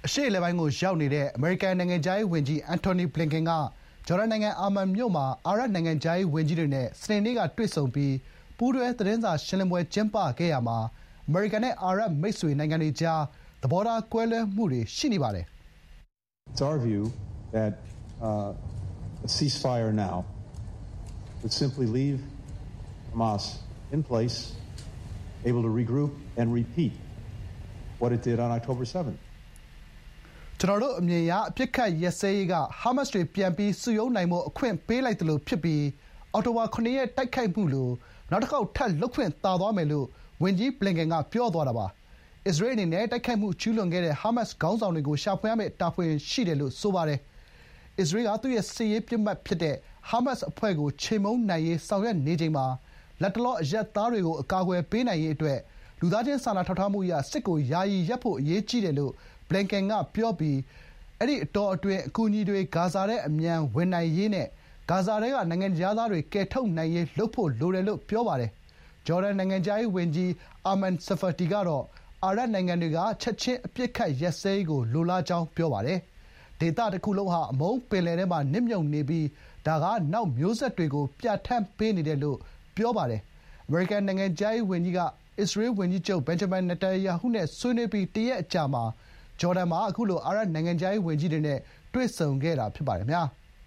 အရှေ့အလယ်ပိုင်းကိုရောက်နေတဲ့အမေရိကန်နိုင်ငံခြားရေးဝန်ကြီးအန်တိုနီဘလင်ကန်ကဂျော်ဒန်နိုင်ငံအာမန်မြို့မှာအာရပ်နိုင်ငံခြားရေးဝန်ကြီးတွေနဲ့စနေနေ့ကတွေ့ဆုံပြီးပူးတွဲသတင်းစာရှင်းလင်းပွဲကျင်းပခဲ့ရာမှာအမေရိကန်နဲ့အာရပ်မိတ်ဆွေနိုင်ငံတွေကြားသဘောထားကွဲလွဲမှုတွေရှိနေပါတယ်။ It's our view that a ceasefire now would simply leave Hamas in place, able to regroup and repeat what it did on October 7th. ကျွန်တော်တို့အမြင်အရအပစ်အခတ်ရပ်စဲရေးကဟာမတ်စ်တွေပြန်ပြီးစုရုံးနိုင်ဖို့အခွင့်ပေးလိုက်သလိုဖြစ်ပြီးအောက်တိုဘာ ၇ ရက်တိုက်ခိုက်မှုလိုနောက်တစ်ခေါက်ထပ်လုပ်ခွင့်သာသွားမယ်လို့ဝန်ကြီးဘလင်ကန်ကပြောသွားတာပါ။အစ္စရေးအနေနဲ့တိုက်ခိုက်မှုကျူးလွန်ခဲ့တဲ့ဟာမတ်စ်ခေါင်းဆောင်တွေကိုရှာဖွေရမယ့်တာဝန်ရှိတယ်လို့ဆိုပါတယ်။အစ္စရေးကသူ့ရဲ့စစ်ရေးပစ်မှတ်ဖြစ်တဲ့ဟာမတ်စ်အဖွဲ့ကိုချေမှုန်းနိုင်ရေးဆောင်ရွက်နေချိန်မှာလတ်တလောအရပ်သားတွေကိုအကာအကွယ်ပေးနိုင်ရေးအတွက်လူသားချင်းစာနာထောက်ထားမှုအရစစ်ကိုယာယီရပ်ဖို့အရေးကြီးတယ်လို့ဘလင်ကန်ကပြောပြီးအဲ့ဒီအတောအတွင်းအကူအညီတွေဂါဇာထဲအမြန်ဝင်နိုင်ရေးနဲ့ဂါဇာထဲကနိုင်ငံခြားသားတွေကယ်ထုတ်နိုင်ရေးလုပ်ဖို့လိုတယ်လို့ပြောပါတယ်။ဂျော်ဒန်နိုင်ငံခြားရေးဝန်ကြီးအာမန်ဆဖာတီကတော့အာရပ်နိုင်ငံတွေကချက်ချင်းအပစ်အခတ်ရပ်စဲရေးကိုလိုလားကြောင်းပြောပါတယ်။ဒေသတစ်ခုလုံးဟာအမုန်းပင်လယ်ထဲမှာနစ်မြုပ်နေပြီးဒါကနောက်မျိုးဆက်တွေကိုပြဋ္ဌာန်းပေးနေတယ်လို့ပြောပါတယ်။အမေရိကန်နိုင်ငံခြားရေးဝန်ကြီးကအစ္စရေးဝန်ကြီးချုပ်ဘင်ဂျမင်နေတန်ယာဟုနဲ့ဆွေးနွေးပြီးတရက်အကြာမှာဂျော်ဒန်မှာအခုလိုအာရပ်နိုင်ငံခြားရေးဝန်ကြီးတွေနဲ့တွေ့ဆုံခဲ့တာဖြစ်ပါတယ်ခင်ဗျာ။